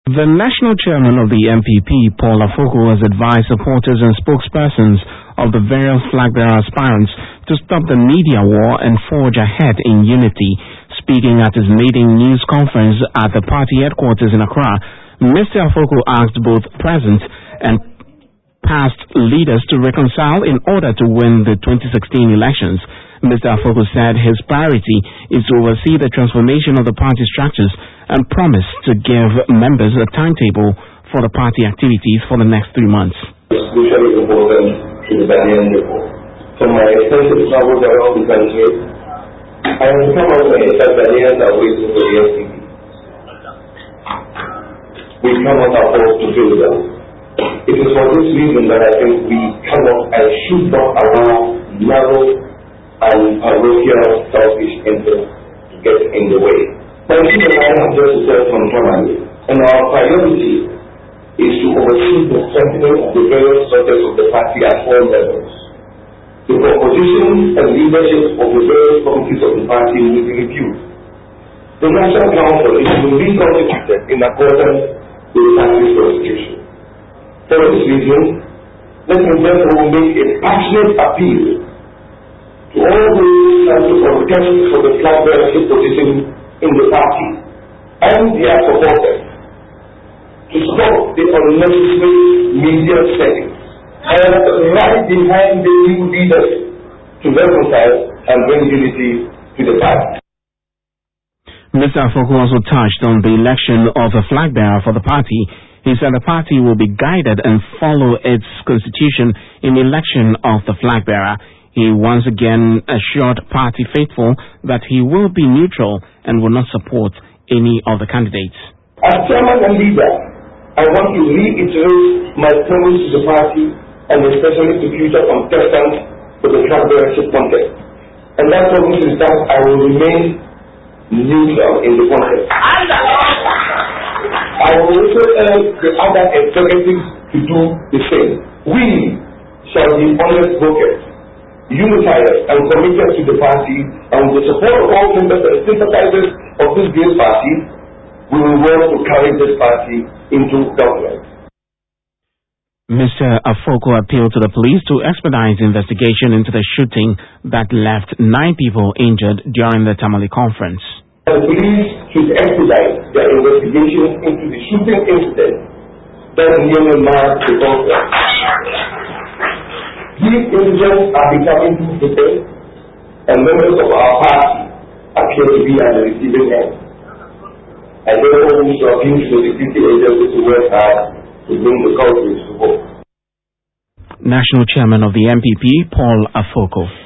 The national chairman of the MPP, Paul Afoko, has advised supporters and spokespersons of the various flag bearer aspirants to stop the media war and forge ahead in unity. Speaking at his maiden news conference at the party headquarters in Accra, Mr. Afoko asked both present and past leaders to reconcile in order to win the 2016 elections. Mr. Afoko said his priority is to oversee the transformation of the party structures and promised to give members a timetable for the party activities for the next 3 months. It's crucially important to the Ghanaian people. From my extensive travels around the country, I have become aware that Ghanaians are waiting for the SPP. We cannot afford to do that. It is for this reason that I think we cannot and should not allow narrow and parochial selfish interests to get in the way. My team and I have just said from Tamale, and our priority is to oversee the strengthening of the various structures of the party at all levels. The propositions and leadership of the various committees of the party will be reviewed. The National Council is to be reconstituted in accordance with the party's constitution. For this reason, let me therefore make a passionate appeal to all those trying to contest for the flag bearership position in the party and their supporters to stop the unnecessary media settings and right behind the new leaders to reconcile and bring unity to the party. Mr. Afoko also touched on the election of a flag bearer for the party. He said the party will be guided and follow its constitution in the election of the flag bearer. He once again assured party faithful that he will be neutral and will not support any of the candidates. As chairman and leader, I want to reiterate my promise to the party and especially to future contestants for the flag bearership contest. And that promise is that I will remain neutral in the contest. I will also urge the other executives to do the same. We shall be honest brokers, unifiers and committed to the party, and with the support of all members and sympathizers of this great party, we will work to carry this party into government. Mr. Afoko appealed to the police to expedite the investigation into the shooting that left 9 people injured during the Tamale conference. The police should expedite their investigation into the shooting incident that nearly marked the conference. These incidents are becoming too frequent, and members of our party appear to be at the receiving end. I therefore wish to appeal to the security agencies to work hard to bring the culprits to book. National Chairman of the MPP, Paul Afoko.